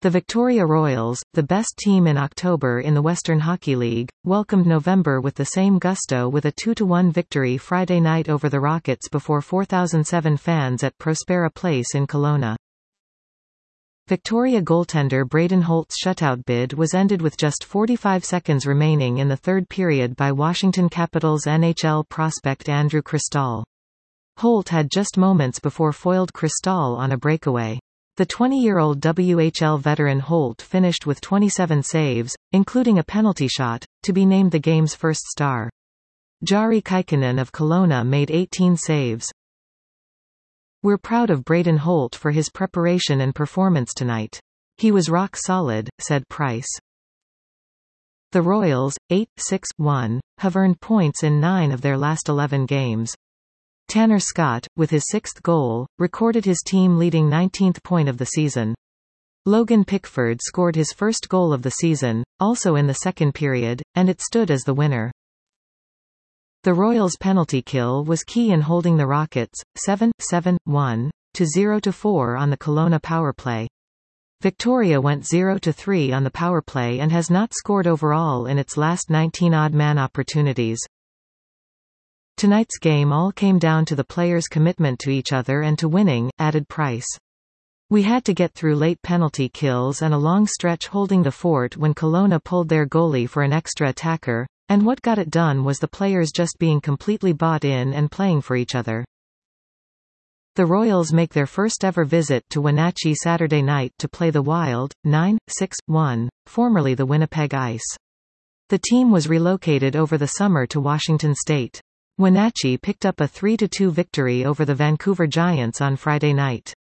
The Victoria Royals, the best team in October in the Western Hockey League, welcomed November with the same gusto with a 2-1 victory Friday night over the Rockets before 4,007 fans at Prospera Place in Kelowna. Victoria goaltender Braden Holt's shutout bid was ended with just 45 seconds remaining in the third period by Washington Capitals NHL prospect Andrew Cristall. Holt had just moments before foiled Cristall on a breakaway. The 20-year-old WHL veteran Holt finished with 27 saves, including a penalty shot, to be named the game's first star. Jari Kaikkonen of Kelowna made 18 saves. "We're proud of Braden Holt for his preparation and performance tonight. He was rock solid," said Price. The Royals, 8-6-1, have earned points in 9 of their last 11 games. Tanner Scott, with his 6th goal, recorded his team-leading 19th point of the season. Logan Pickford scored his first goal of the season, also in the second period, and it stood as the winner. The Royals' penalty kill was key in holding the Rockets 7-1 to 0-4 on the Kelowna power play. Victoria went 0-3 on the power play and has not scored overall in its last 19 odd-man opportunities. "Tonight's game all came down to the players' commitment to each other and to winning," added Price. "We had to get through late penalty kills and a long stretch holding the fort when Kelowna pulled their goalie for an extra attacker, and what got it done was the players just being completely bought in and playing for each other." The Royals make their first ever visit to Wenatchee Saturday night to play the Wild, 9-6-1, formerly the Winnipeg Ice. The team was relocated over the summer to Washington State. Wenatchee picked up a 3-2 victory over the Vancouver Giants on Friday night.